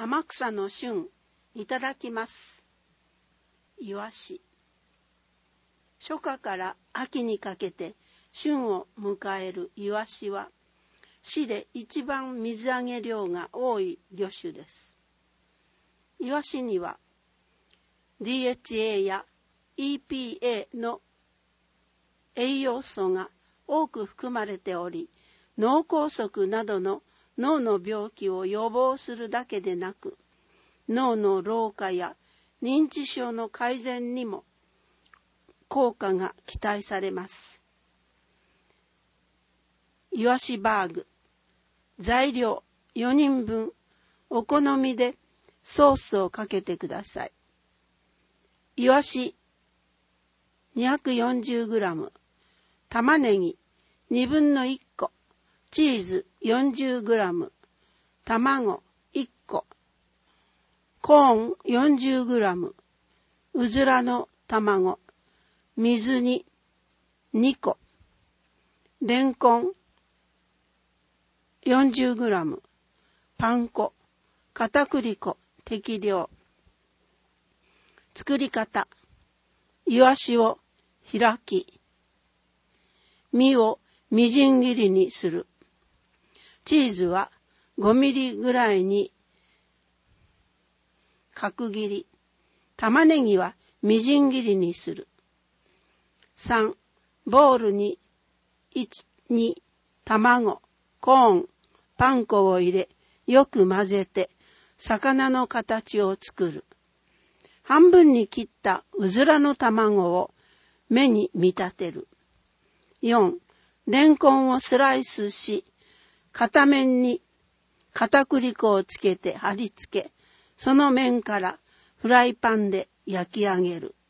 天草の旬いただきます。イワシ。初夏から秋にかけて旬を迎えるイワシは市で一番水揚げ量が多い魚種です。イワシには DHA や EPA の栄養素が多く含まれており、脳梗塞などの脳の病気を予防するだけでなく、脳の老化や認知症の改善にも効果が期待されます。イワシバーグ。材料4人分。お好みでソースをかけてください。イワシ 240g、玉ねぎ2分の1個、チーズ 40g、卵1個、コーン 40g、うずらの卵、水煮2個、レンコン 40g、パン粉、片栗粉適量。作り方。イワシを開き、身をみじん切りにする。チーズは5ミリぐらいに角切り。玉ねぎはみじん切りにする。3、ボウルに1、2、卵、コーン、パン粉を入れ、よく混ぜて、魚の形を作る。半分に切ったうずらの卵を目に見立てる。4、レンコンをスライスし、片面に片栗粉をつけて貼り付け、その面からフライパンで焼き上げる。